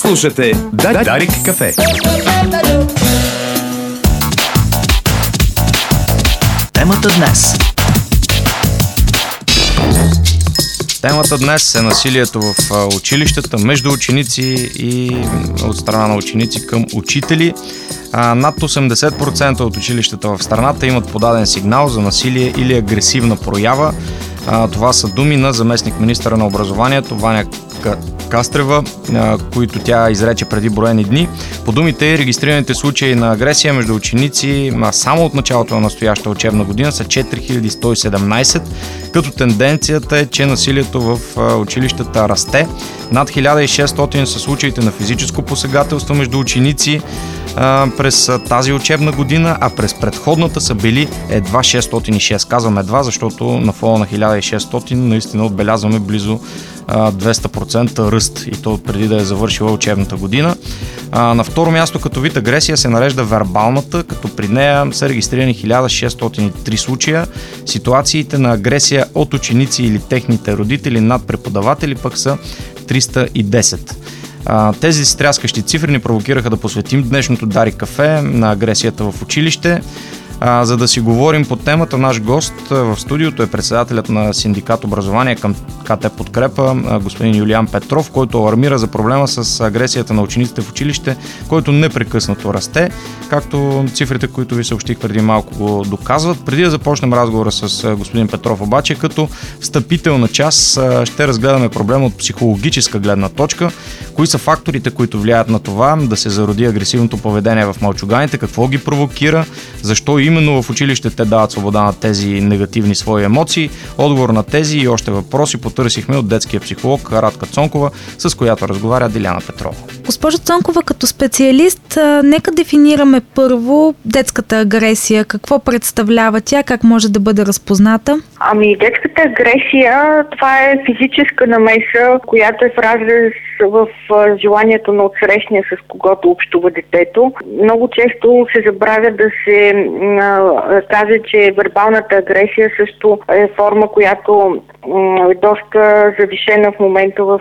Слушате Дарик кафе. Темата днес. Темата днес е насилието в училищата, между ученици и от страна на ученици към учители. Над 80% от училищата в страната имат подаден сигнал за насилие или агресивна проява. Това са думи на заместник-министъра на образованието Ваня Кастрева, които тя изрече преди броени дни. По думите, регистрираните случаи на агресия между ученици само от началото на настоящата учебна година са 4117, като тенденцията е, че насилието в училищата расте. Над 1600 са случаите на физическо посегателство между ученици през тази учебна година, а през предходната са били едва 606. Казвам едва, защото на фона на 1600 наистина отбелязваме близо 200% ръст, и то преди да е завършила учебната година. На второ място като вид агресия се нарежда вербалната, като при нея са регистрирани 1603 случая. Ситуациите на агресия от ученици или техните родители над преподаватели пък са 310. Тези стряскащи цифри ни провокираха да посветим днешното Дарик кафе на агресията в училище. За да си говорим по темата, наш гост в студиото е председателят на синдикат образование към КТ Подкрепа, господин Юлиан Петров, който алармира за проблема с агресията на учениците в училище, който непрекъснато расте, както цифрите, които ви съобщих преди малко, го доказват. Преди да започнем разговора с господин Петров обаче, като встъпителна част ще разгледаме проблема от психологическа гледна точка. Кои са факторите, които влияят на това да се зароди агресивното поведение в мълчуганите, какво ги провокира, защо именно в училище те дават свобода на тези негативни свои емоции. Отговор на тези и още въпроси потърсихме от детския психолог Радка Цонкова, с която разговаря Диляна Петрова. Госпожо Цонкова, като специалист, нека дефинираме първо детската агресия. Какво представлява тя, как може да бъде разпозната? Детската агресия, това е физическа намеса, която е в разрез в желанието на отсрещния, с когото общува детето. Много често се забравя да се каже, че вербалната агресия също е форма, която е доста завишена в момента в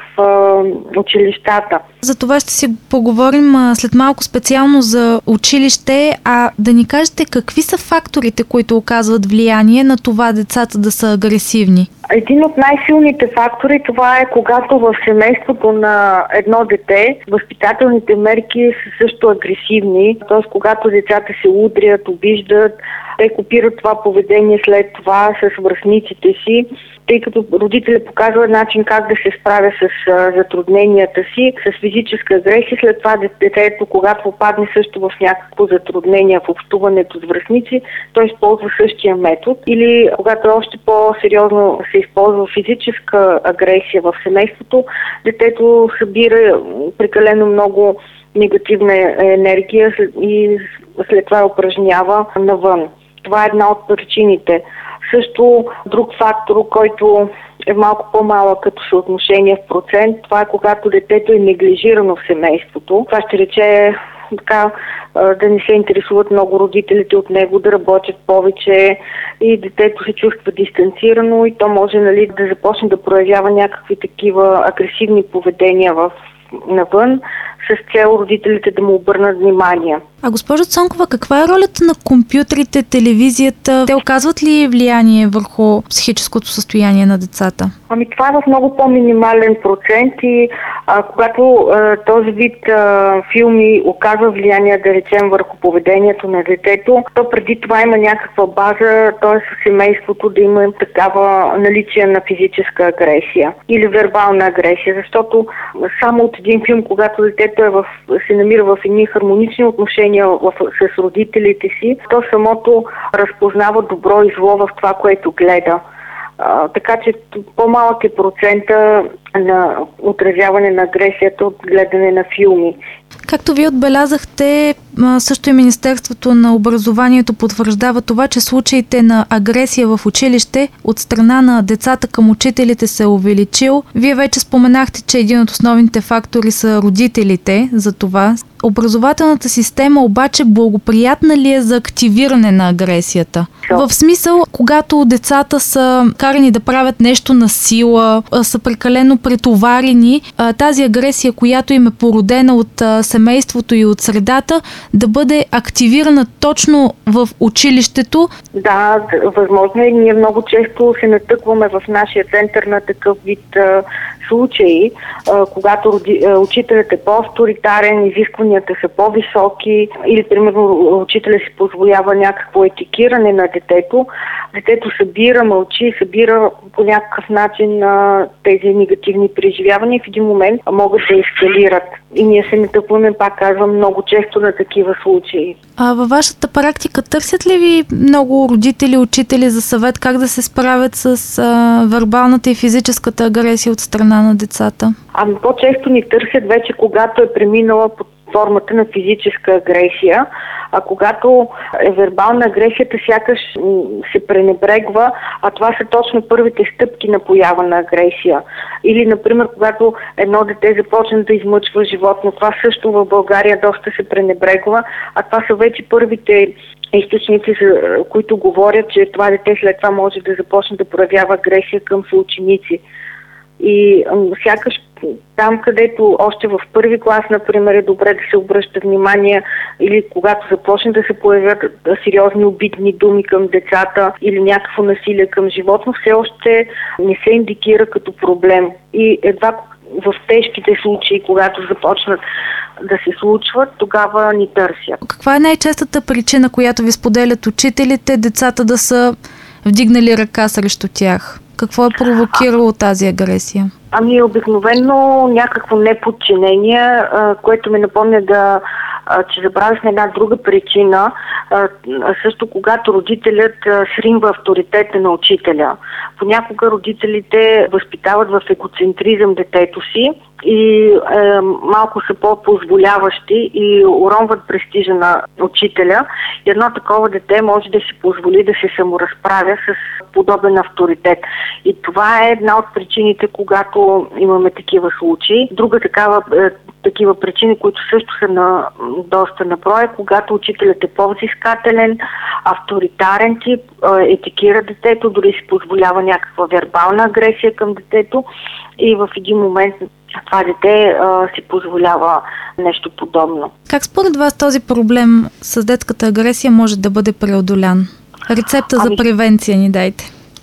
училищата. За това ще си поговорим след малко специално за училище, а да ни кажете какви са факторите, които оказват влияние на това децата да са агресивни? Един от най-силните фактори, това е когато в семейството на едно дете възпитателните мерки са също агресивни, т.е. когато децата се удрят, обиждат, те копират това поведение след това с връстниците си, тъй като родителят показва начин как да се справя с затрудненията си, с физическа агресия. След това детето, когато попадне също в някакво затруднение в общуването с връстници, той използва същия метод. Или когато още по-сериозно се използва физическа агресия в семейството, детето събира прекалено много негативна енергия и след това упражнява навън. Това е една от причините. Също друг фактор, който е малко по-малък като съотношение в процент, това е когато детето е неглижирано в семейството. Това ще рече така да не се интересуват много родителите от него, да работят повече и детето се чувства дистанцирано и то може да започне да проявява някакви такива агресивни поведения навън, с цел родителите да му обърнат внимание. А госпожо Цонкова, каква е ролята на компютрите, телевизията? Те оказват ли влияние върху психическото състояние на децата? Това е в много по-минимален процент и когато този вид филми оказва влияние, да речем, върху поведението на детето, то преди това има някаква база, т.е. в семейството да има такава наличие на физическа агресия или вербална агресия, защото само от един филм, когато детето се намира в едни хармонични отношения с родителите си, то самото разпознава добро и зло в това, което гледа. Така че по-малък е процента на отразяване на агресията от гледане на филми. Както ви отбелязахте, също и Министерството на образованието потвърждава това, че случаите на агресия в училище от страна на децата към учителите се е увеличил. Вие вече споменахте, че един от основните фактори са родителите за това. Образователната система обаче благоприятна ли е за активиране на агресията? В смисъл, когато децата са карани да правят нещо на сила, са прекалено претоварени, тази агресия, която им е породена от семейството и от средата, да бъде активирана точно в училището? Да, възможно е. Ние много често се натъкваме в нашия център на такъв вид случаи, когато учителят е по-авторитарен, изискванията са по-високи или, примерно, учителят си позволява някакво етикиране на детето. Детето събира, мълчи, събира по някакъв начин тези негативни преживявания и в един момент могат да ескалират. И ние се натъкваме, пак казвам, много често на такива случаи. А във вашата практика търсят ли ви много родители, учители за съвет как да се справят с вербалната и физическата агресия от страна на децата? По-често ни търсят вече, когато е преминала под формата на физическа агресия, а когато е вербална агресията, сякаш се пренебрегва, а това са точно първите стъпки на поява на агресия. Или, например, когато едно дете започне да измъчва животно, това също в България доста се пренебрегва, а това са вече първите източници, които говорят, че това дете след това може да започне да проявява агресия към съученици. И сякаш там, където още в първи клас, например, е добре да се обръща внимание, или когато започне да се появят сериозни обидни думи към децата или някакво насилие към животно, все още не се индикира като проблем. И едва в тежките случаи, когато започнат да се случват, тогава ни търсят. Каква е най-честата причина, която ви споделят учителите, децата да са вдигнали ръка срещу тях? Какво е провокирало тази агресия? Обикновено някакво неподчинение, което ме напомня че забравихме една друга причина, също когато родителят сринва авторитета на учителя. Понякога родителите възпитават в егоцентризъм детето си и малко са по-позволяващи и уронват престижа на учителя. И едно такова дете може да си позволи да се саморазправя с подобен авторитет. И това е една от причините, когато имаме такива случаи. Друга такива причини, които също са доста на броя, когато учителят е по-взискателен, авторитарен тип, етикира детето, дори си позволява някаква вербална агресия към детето и в един момент това дете си позволява нещо подобно. Как според вас този проблем с детската агресия може да бъде преодолян? Рецепта за превенция ни дайте.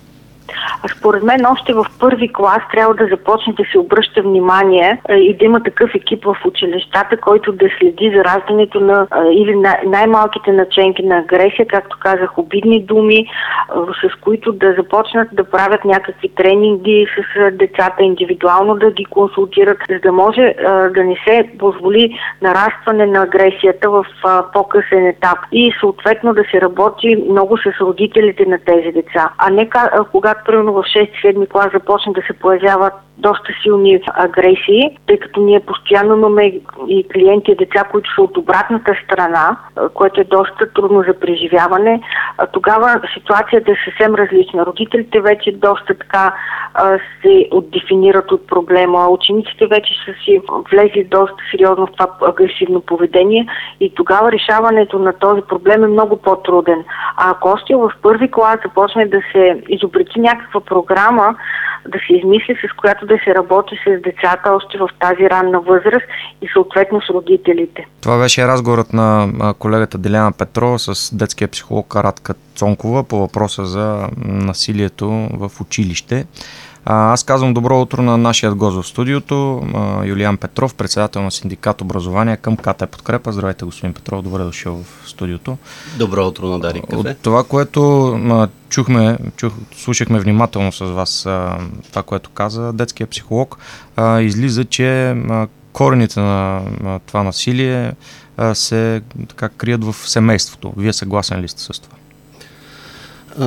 Според мен още в първи клас трябва да започне да се обръща внимание и да има такъв екип в училищата, който да следи за раждането на или най-малките наченки на агресия, както казах, обидни думи, с които да започнат да правят някакви тренинги с децата, индивидуално да ги консултират, за да може да не се позволи нарастване на агресията в по-късен етап и съответно да се работи много с родителите на тези деца, а не когато примерно в 6-7 клас започне да се появяват доста силни агресии, тъй като ние постоянно имаме и клиенти и деца, които са от обратната страна, което е доста трудно за преживяване. Тогава ситуацията е съвсем различна. Родителите вече доста така се отдефинират от проблема. Учениците вече са си влезли доста сериозно в това агресивно поведение и тогава решаването на този проблем е много по-труден. А ако още в първи клас започне да се изобрети някаква програма, да се измисли, с която да се работи с децата още в тази ранна възраст и съответно с родителите. Това беше разговорът на колегата Деляна Петрова с детския психолог Радка Цонкова по въпроса за насилието в училище. Аз казвам добро утро на нашия гост в студиото, Юлиан Петров, председател на синдикат образование към КТ Подкрепа. Здравейте, господин Петров, добре дошъл в студиото. Добро утро на Дарик Кафе. От това, което слушахме внимателно с вас това, което каза детския психолог, излиза, че корените на това насилие се крият в семейството. Вие съгласен ли сте с това?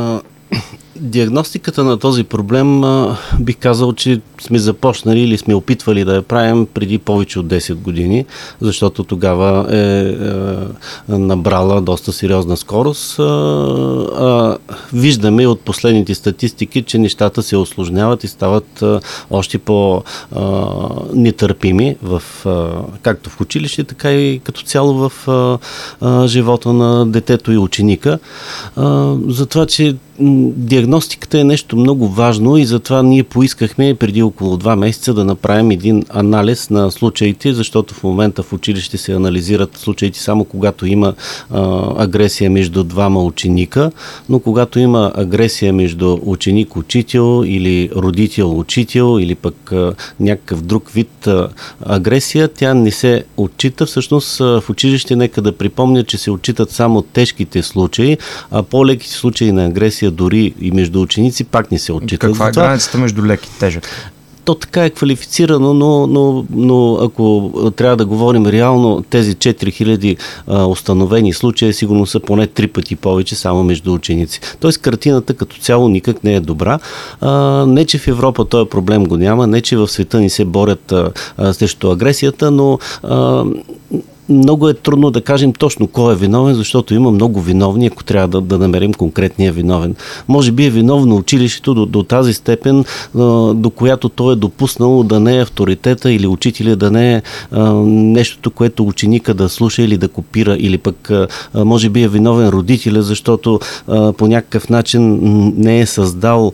Диагностиката на този проблем бих казал, че сме започнали или сме опитвали да я правим преди повече от 10 години, защото тогава е набрала доста сериозна скорост. Виждаме от последните статистики, че нещата се усложняват и стават още по-нетърпими както в училище, така и като цяло в живота на детето и ученика. Затова, че диагностиката е нещо много важно и затова ние поискахме преди около 2 месеца да направим един анализ на случаите, защото в момента в училище се анализират случаите само когато има агресия между двама ученика, но когато има агресия между ученик-учител или родител-учител или пък някакъв друг вид агресия, тя не се отчита. Всъщност в училище нека да припомня, че се отчитат само тежките случаи, а по-леките случаи на агресия дори и между ученици пак не се отчитат. Каква е границата между лек и тежък? То така е квалифицирано, но ако трябва да говорим реално, тези 4000 установени случая сигурно са поне 3 пъти повече само между ученици. Тоест картината като цяло никак не е добра. Не, че в Европа този проблем го няма, не, че в света ни се борят срещу агресията, но много е трудно да кажем точно кой е виновен, защото има много виновни, ако трябва да намерим конкретния виновен. Може би е виновно училището до тази степен, до която той е допуснало да не е авторитета или учителя да не е нещото, което ученика да слуша или да копира, или пък може би е виновен родителя, защото по някакъв начин не е създал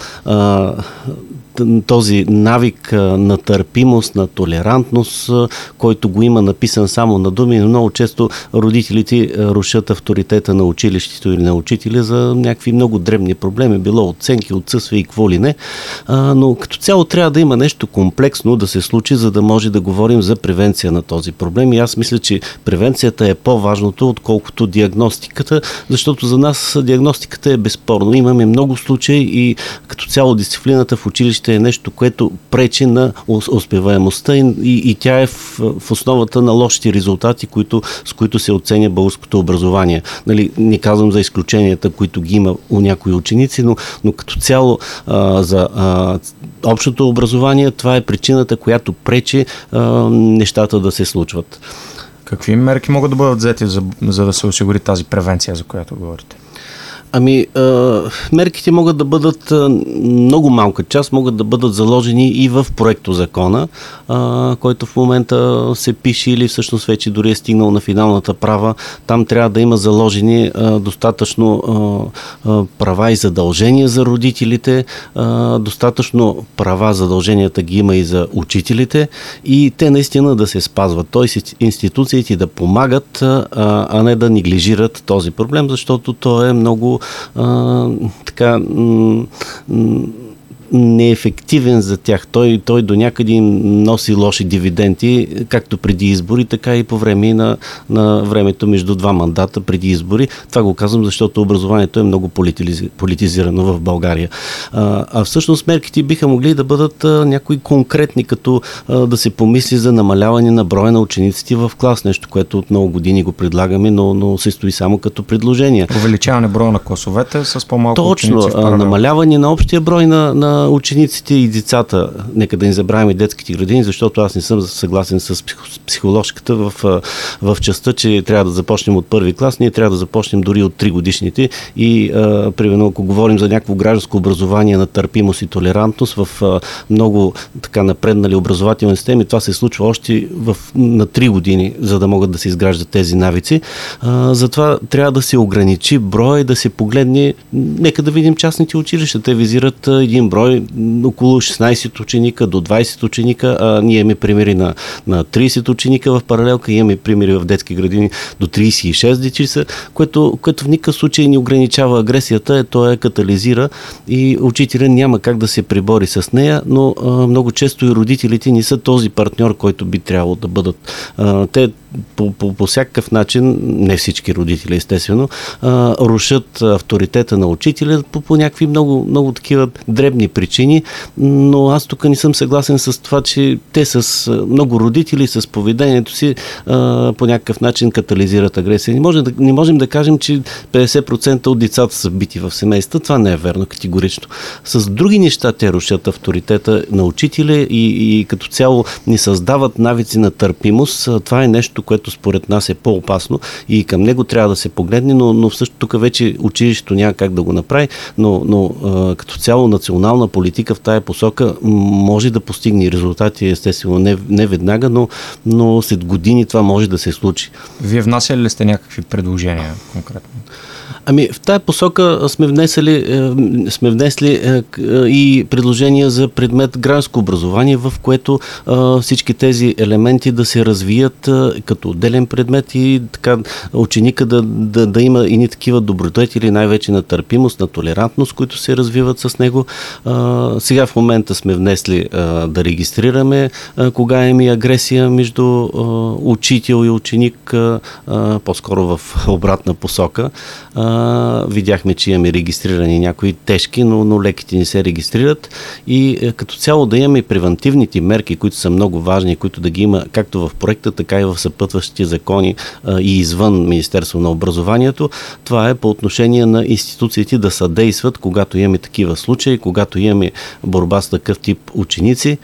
този навик на търпимост, на толерантност, който го има написан само на думи, но много често родителите рушат авторитета на училището или на учителя за някакви много дребни проблеми, било оценки, отсъствие и какво ли не, но като цяло трябва да има нещо комплексно да се случи, за да може да говорим за превенция на този проблем и аз мисля, че превенцията е по-важното, отколкото диагностиката, защото за нас диагностиката е безспорно. Имаме много случаи и като цяло дисциплината в училище е нещо, което пречи на успеваемостта и тя е в основата на лошите резултати, с които се оценя българското образование. Не казвам за изключенията, които ги има у някои ученици, но като цяло за общото образование това е причината, която пречи нещата да се случват. Какви мерки могат да бъдат взети, за да се осигури тази превенция, за която говорите? Мерките могат да бъдат много малка част, могат да бъдат заложени и в проектозакона, който в момента се пише или всъщност вече дори е стигнал на финалната права. Там трябва да има заложени достатъчно права и задължения за родителите, достатъчно права, задълженията ги има и за учителите и те наистина да се спазват. Тоест институциите да помагат, а не да неглижират този проблем, защото той е много неефективен за тях. Той до някъде им носи лоши дивиденти, както преди избори, така и по време на времето между 2 мандата преди избори. Това го казвам, защото образованието е много политизирано в България. А всъщност мерките биха могли да бъдат някои конкретни, като да се помисли за намаляване на броя на учениците в клас, нещо, което от много години го предлагаме, но се стои само като предложение. Увеличаване броя на класовете с по-малко ученици в паралел. Намаляване на общия брой на учениците и децата. Нека да не забравяме детските градини, защото аз не съм съгласен с психоложката в частта, че трябва да започнем от първи клас. Ние трябва да започнем дори от 3 годишните и примерно, ако говорим за някакво гражданско образование на търпимост и толерантност в много така напреднали образователни системи, това се случва още на 3 години, за да могат да се изграждат тези навици. Затова трябва да се ограничи брой и да се погледне. Нека да видим частните училища. Те визират един брой, около 16 ученика до 20 ученика. Ние имаме примери на 30 ученика в паралелка, имаме примери в детски градини до 36 дечица, което в никакъв случай не ограничава агресията, то катализира и учителя няма как да се прибори с нея, но много често и родителите не са този партньор, който би трябвало да бъдат. Те по всякакъв начин, не всички родители естествено, рушат авторитета на учителя по някакви много такива дребни причини, но аз тук не съм съгласен с това, че те с много родители, с поведението си по някакъв начин катализират агресия. Не можем да кажем, че 50% от децата са бити в семейства. Това не е верно категорично. С други неща те рушат авторитета на учителя и като цяло ни създават навици на търпимост. Това е нещо, което според нас е по-опасно и към него трябва да се погледне, но всъщност тук вече училището няма как да го направи, но като цяло национална политика в тая посока може да постигне резултати, естествено не веднага, но след години това може да се случи. Вие внасяли ли сте някакви предложения конкретно? В тая посока сме внесли и предложения за предмет гражданско образование, в което всички тези елементи да се развият като отделен предмет и така ученика да има и такива добродетели, най-вече на търпимост, на толерантност, които се развиват с него. Сега в момента сме внесли да регистрираме кога има агресия между учител и ученик, по-скоро в обратна посока. Видяхме, че имаме регистрирани някои тежки, но леките не се регистрират и като цяло да имаме превентивните мерки, които са много важни, които да ги има както в проекта, така и в съпътващите закони и извън Министерство на образованието. Това е по отношение на институциите да съдействат, когато имаме такива случаи, когато имаме борба с такъв тип ученици,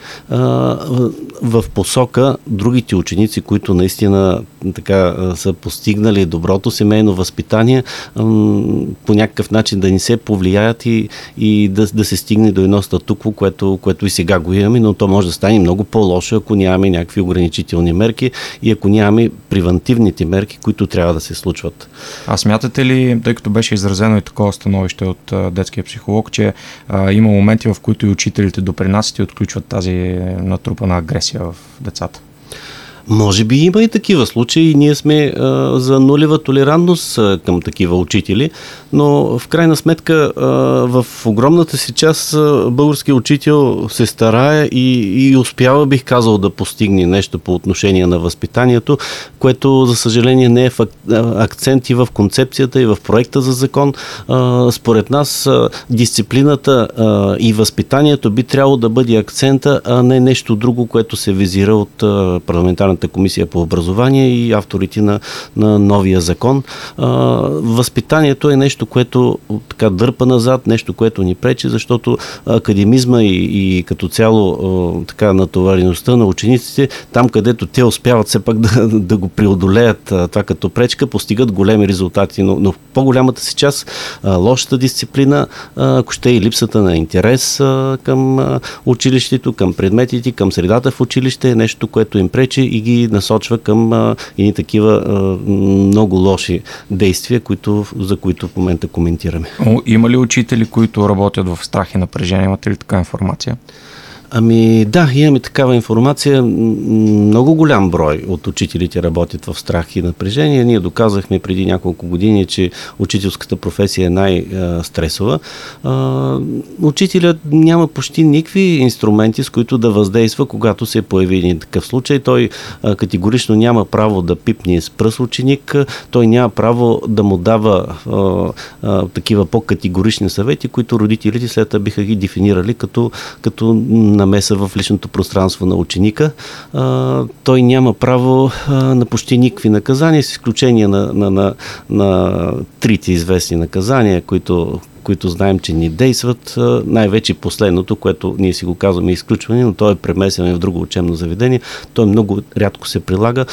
в посока другите ученици, които наистина така са постигнали доброто семейно възпитание, по някакъв начин да ни се повлияят и да се стигне до едно статукво, което и сега го имаме, но то може да стане много по-лошо, ако нямаме някакви ограничителни мерки и ако нямаме превентивните мерки, които трябва да се случват. А смятате ли, тъй като беше изразено и такова становище от детския психолог, че има моменти, в които и учителите допринасят и отключват тази натрупана агресия в децата? Може би има и такива случаи. Ние сме за нулева толерантност към такива учители, но в крайна сметка в огромната си част българският учител се старае и успява, бих казал, да постигне нещо по отношение на възпитанието, което за съжаление не е акцент и в концепцията, и в проекта за закон. Според нас дисциплината и възпитанието би трябвало да бъде акцента, а не нещо друго, което се визира от парламентарната комисия по образование и авторите на новия закон. Възпитанието е нещо, което така дърпа назад, нещо, което ни пречи, защото академизма и като цяло така натовареността на учениците, там където те успяват все пак да го преодолеят това като пречка, постигат големи резултати, но в по-голямата си част лошата дисциплина, ако ще и липсата на интерес към училището, към предметите, към средата в училище е нещо, което им пречи и ги насочва към и такива много лоши действия, за които в момента коментираме. Има ли учители, които работят в страх и напрежение? Имате ли така информация? Да, имаме такава информация. Много голям брой от учителите работят в страх и напрежение. Ние доказахме преди няколко години, че учителската професия е най-стресова. Учителят няма почти никакви инструменти, с които да въздейства, когато се появи един такъв случай. Той категорично няма право да пипне с пръст ученик, той няма право да му дава такива по-категорични съвети, които родителите след това биха ги дефинирали като намеса в личното пространство на ученика. Той няма право на почти никакви наказания, с изключение на трите известни наказания, които знаем, че ни действат. Най-вече последното, което ние си го казваме изключване, но то е премесено в друго учебно заведение. То много рядко се прилага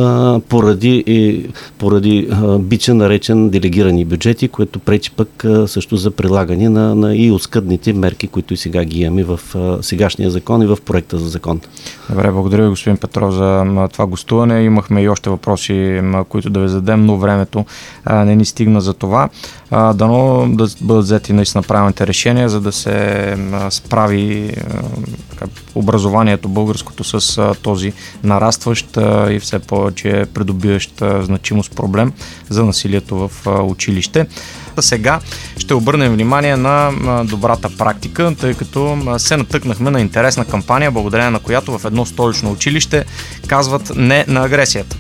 поради бича наречен делегирани бюджети, което пречи пък също за прилагане на и оскъдните мерки, които и сега ги имаме в сегашния закон и в проекта за закон. Добре, благодаря ви, господин Петров, за това гостуване. Имахме и още въпроси, които да ви зададем, но времето не ни стигна за това. Дано да бъдат взети наистина правилните решения, за да се справи образованието българското с този нарастващ и все повече придобиващ значимост проблем за насилието в училище. Сега ще обърнем внимание на добрата практика, тъй като се натъкнахме на интересна кампания, благодарение на която в едно столично училище казват не на агресията.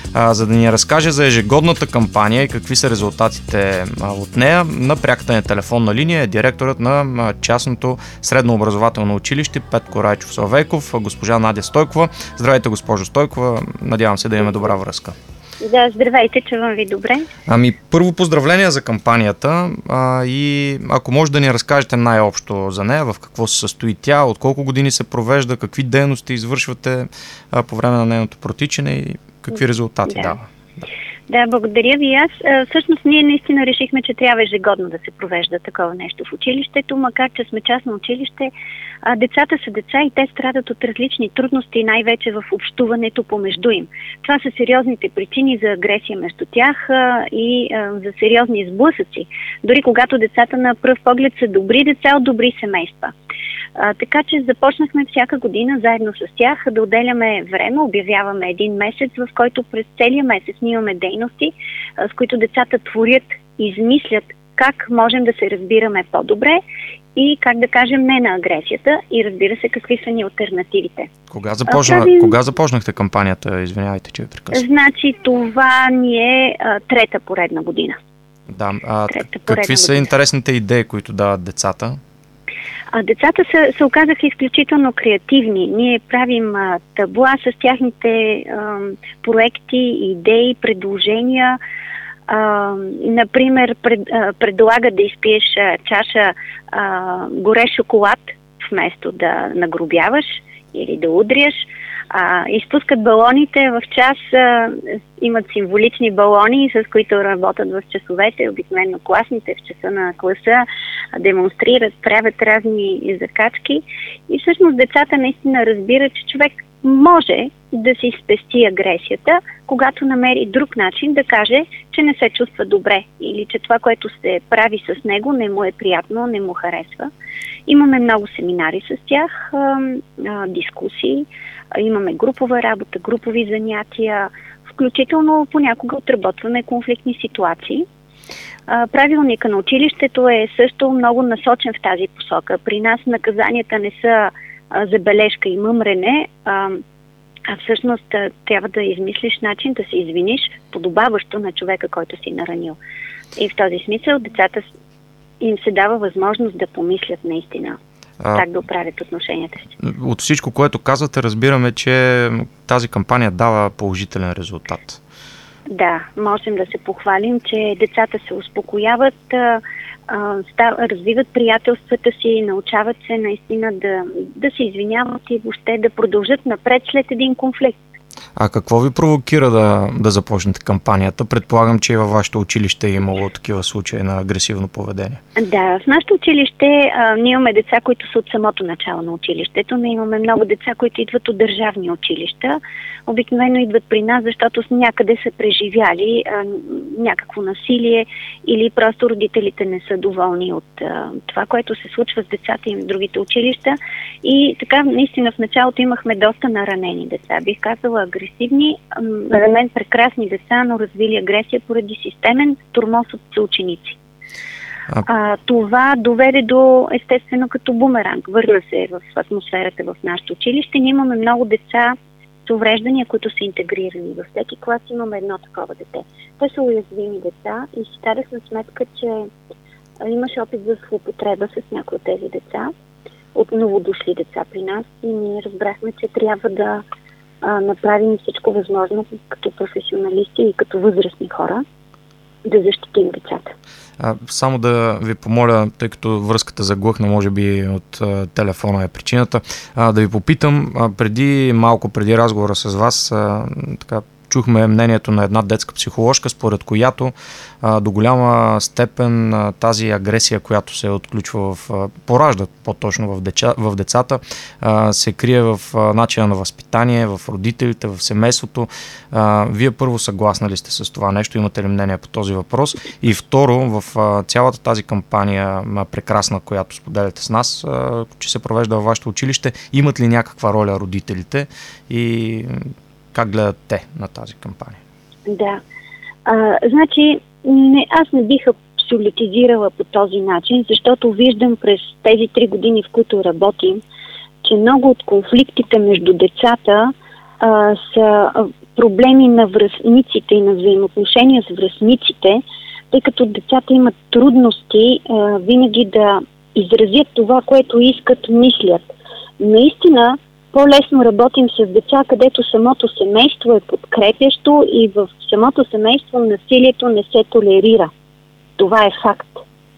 за да ни разкаже за ежегодната кампания и какви са резултатите от нея. На пряката ни телефонна линия е директорът на частното среднообразователно училище Петко Райчов Славейков, госпожа Надя Стойкова. Здравейте, госпожо Стойкова, надявам се да имаме добра връзка. Да, здравейте, чувам ви добре. Първо поздравления за кампанията и ако може да ни разкажете най-общо за нея, в какво се състои тя, от колко години се провежда, какви дейности извършвате по време на нейното протичане и какви резултати дава. Да, благодаря ви. Всъщност ние наистина решихме, че трябва ежегодно да се провежда такова нещо в училището, макар че сме частно училище. Децата са деца и те страдат от различни трудности, най-вече в общуването помежду им. Това са сериозните причини за агресия между тях и за сериозни сблъсъци. Дори когато децата на пръв поглед са добри деца от добри семейства. Така че започнахме всяка година заедно с тях да отделяме време, обявяваме един месец, в който през целия месец имаме дейности, с които децата творят, измислят как можем да се разбираме по-добре и как да кажем не на агресията и разбира се какви са ни алтернативите. Кога започнахте кампанията? Извинявайте, че ви прекъсвам. Значи това ни е трета поредна година. Да, какви са интересните идеи, които дават децата? Децата се оказаха изключително креативни. Ние правим табла с тяхните проекти, идеи, предложения. Например, предлага да изпиеш чаша горещ шоколад, вместо да нагробяваш или да удряш. Изпускат балоните в час, имат символични балони, с които работят в часовете, обикновено класните в часа на класа, демонстрират, правят разни закачки и всъщност децата наистина разбират, че човек може да си спести агресията, когато намери друг начин да каже, че не се чувства добре или че това, което се прави с него, не му е приятно, не му харесва. Имаме много семинари с тях, дискусии, имаме групова работа, групови занятия, включително понякога отработваме конфликтни ситуации. Правилника на училището е също много насочен в тази посока. При нас наказанията не са забележка и мъмрене, а всъщност трябва да измислиш начин да се извиниш подобаващо на човека, който си наранил. И в този смисъл децата им се дава възможност да помислят наистина как да оправят отношенията си. От всичко, което казвате, разбираме, че тази кампания дава положителен резултат. Да, можем да се похвалим, че децата се успокояват, развиват приятелствата си, научават се наистина да се извиняват и въобще да продължат напред след един конфликт. А какво ви провокира да започнете кампанията? Предполагам, че и във вашето училище е имало такива случаи на агресивно поведение. Да, в нашето училище ние имаме деца, които са от самото начало на училището, но имаме много деца, които идват от държавни училища. Обикновено идват при нас, защото някъде са преживяли някакво насилие или просто родителите не са доволни от това, което се случва с децата им в другите училища. И така, наистина в началото имахме доста наранени деца. Бих казала агресивни, за мен прекрасни деца, но развили агресия поради системен тормоз от съученици. Това доведе до, естествено, като бумеранг. Върна се в атмосферата в нашето училище. Ние имаме много деца с увреждания, които са интегрирани. Във всеки клас имаме едно такова дете. Те са уязвими деца и си дадахме сметка, че имаше опит за злоупотреба с някои от тези деца, от новодошли деца при нас и ние разбрахме, че трябва да направим всичко възможно като професионалисти и като възрастни хора да защитим децата. Само да ви помоля, тъй като връзката заглъхна, може би от телефона е причината, да ви попитам, преди разговора с вас, така чухме мнението на една детска психоложка, според която до голяма степен тази агресия, която се отключва поражда по-точно в децата, се крие в начина на възпитание, в родителите, в семейството. Вие първо съгласна ли сте с това нещо? Имате ли мнение по този въпрос? И второ, в цялата тази кампания прекрасна, която споделяте с нас, че се провежда във вашето училище, имат ли някаква роля родителите и как гледат те на тази кампания? Да. Значи, аз не бих абсолютизирала по този начин, защото виждам през тези 3 години, в които работим, че много от конфликтите между децата са проблеми на връстниците и на взаимоотношения с връстниците, тъй като децата имат трудности винаги да изразят това, което искат, мислят. Наистина, по-лесно работим с деца, където самото семейство е подкрепящо и в самото семейство насилието не се толерира. Това е факт.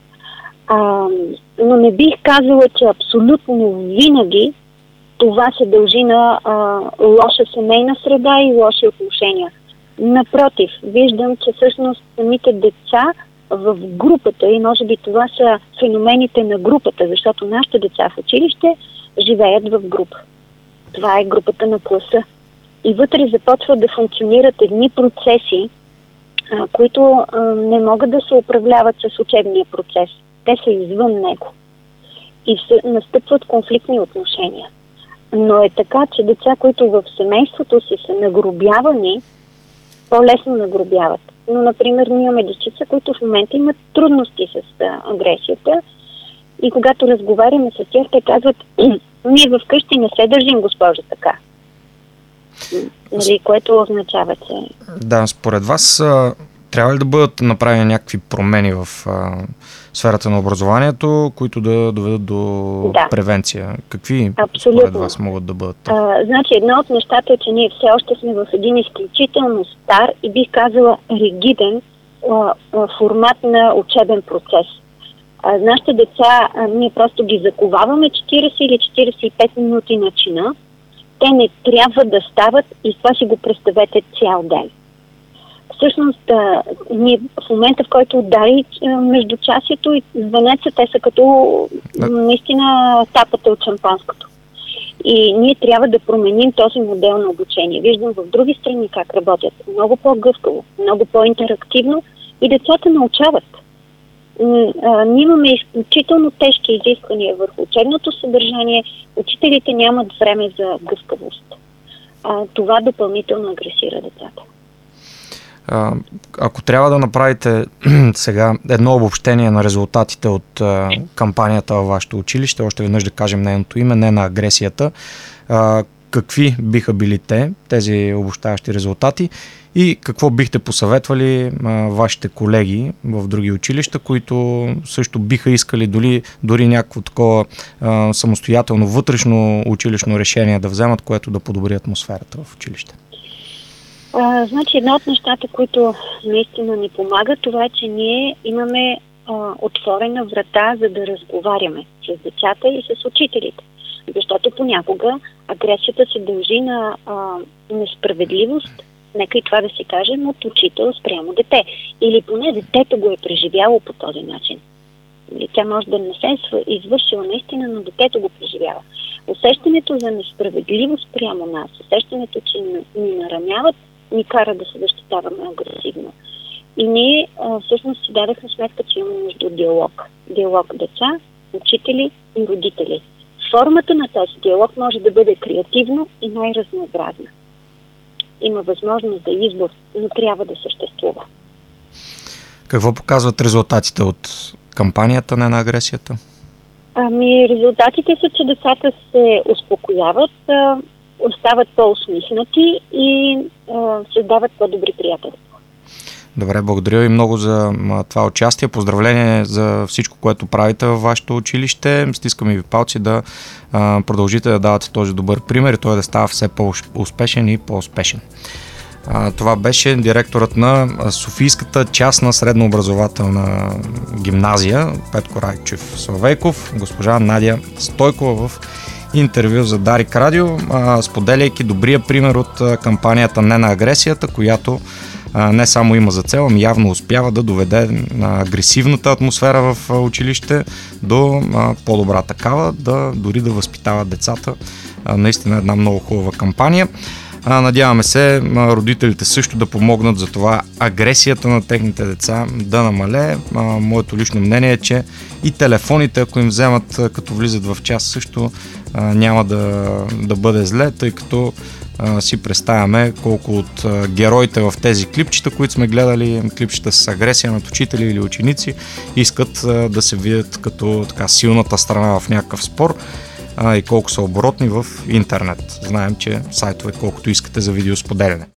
Но не бих казала, че абсолютно винаги това се дължи на лоша семейна среда и лоши отношения. Напротив, виждам, че всъщност самите деца в групата, и може би това са феномените на групата, защото нашите деца в училище живеят в група. Това е групата на класа. И вътре започват да функционират едни процеси, които не могат да се управляват с учебния процес. Те са извън него. И настъпват конфликтни отношения. Но е така, че деца, които в семейството си са нагрубявани, по-лесно нагрубяват. Но, например, ние имаме дечица, които в момента имат трудности с агресията и когато разговаряме с тях, те казват: ние вкъщи не се държим, госпожа, така. Което означава, че... Да, според вас трябва ли да бъдат направени някакви промени в сферата на образованието, които да доведат до превенция? Какви според вас могат да бъдат? Значи, едно от нещата е, че ние все още сме в един изключително стар и бих казала ригиден формат на учебен процес. Нашите деца, ние просто ги заковаваме 40 или 45 минути на чина. Те не трябва да стават и това си го представете цял ден. Всъщност, ние в момента, в който удари междучасието и звънеца, те са като наистина тапата от шампанското. И ние трябва да променим този модел на обучение. Виждам в други страни как работят. Много по-гъвкаво, много по-интерактивно и децата научават. Ние имаме изключително тежки изисквания върху учебното съдържание. Учителите нямат време за гъвкавост. Това допълнително агресира децата. Ако трябва да направите сега едно обобщение на резултатите от кампанията във вашето училище, още веднъж да кажем нейното име, не на агресията, какви биха били тези обобщаващи резултати и какво бихте посъветвали вашите колеги в други училища, които също биха искали дори някакво такова самостоятелно вътрешно училищно решение да вземат, което да подобри атмосферата в училище? Значи, едно от нещата, които наистина ни помага, това е, че ние имаме отворена врата, за да разговаряме с децата и с учителите. Защото понякога агресията се дължи на несправедливост, нека и това да си кажем, от учител спрямо дете. Или поне детето го е преживяло по този начин. Тя може да не се е извършила наистина, но детето го преживява. Усещането за несправедливост спрямо нас, усещането, че ни нараняват, ни кара да се защитаваме агресивно. И ние всъщност си дадахме сметка, че имаме нужда от диалог. Диалог деца, учители и родители. Формата на този диалог може да бъде креативно и най-разнообразна. Има възможност за избор, но трябва да съществува. Какво показват резултатите от кампанията на агресията? Резултатите са, че децата се успокояват, остават по-осмиснати и създават по-добри приятелства. Добре, благодаря ви много за това участие. Поздравление за всичко, което правите във вашето училище. Стискаме ви палци да продължите да давате този добър пример и той да става все по-успешен и по-успешен. Това беше директорът на Софийската частна среднообразователна гимназия Петко Райчев Славейков, госпожа Надя Стойкова в интервю за Дарик Радио, споделяйки добрия пример от кампанията Не на агресията, която не само има за цел, ами явно успява да доведе на агресивната атмосфера в училище до по-добра такава, дори да възпитава децата. Наистина една много хубава кампания. Надяваме се родителите също да помогнат за това агресията на техните деца да намалее. Моето лично мнение е, че и телефоните, ако им вземат като влизат в час, също няма да бъде зле, тъй като си представяме колко от героите в тези клипчета, които сме гледали, клипчета с агресия над учители или ученици, искат да се видят като така силната страна в някакъв спор и колко са оборотни в интернет. Знаем, че сайтове колкото искате за видеосподеляне.